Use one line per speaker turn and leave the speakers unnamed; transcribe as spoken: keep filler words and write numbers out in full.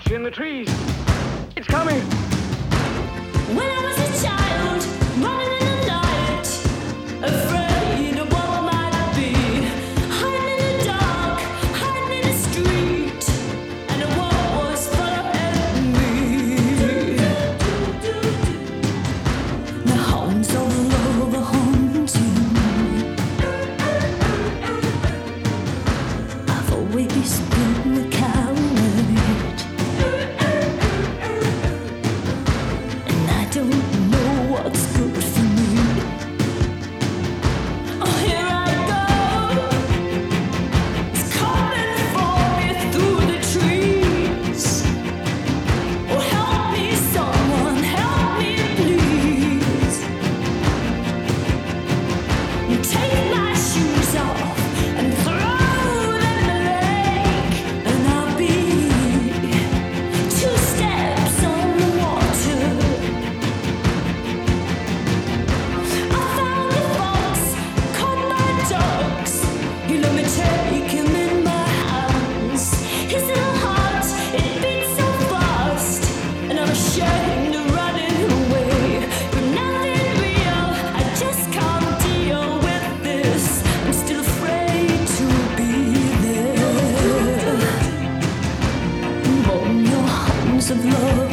in the trees. It's coming.
When I was a child, running in the night, afraid of what I might be, hiding in the dark, hiding in the street, and the world was following me. The hounds of love are haunting. I've always been the coward. Don't know what's good for me. Oh, here I go. It's coming for me through the trees. Oh, help me, someone, help me, please. You take my shoes off and throw them in the lake, and I'll be two steps on the water. You let me take him in my hands. His little heart, it beats so fast, and I'm ashamed of running away. But nothing real, I just can't deal with this. I'm still afraid to be there. Hold your hands of love.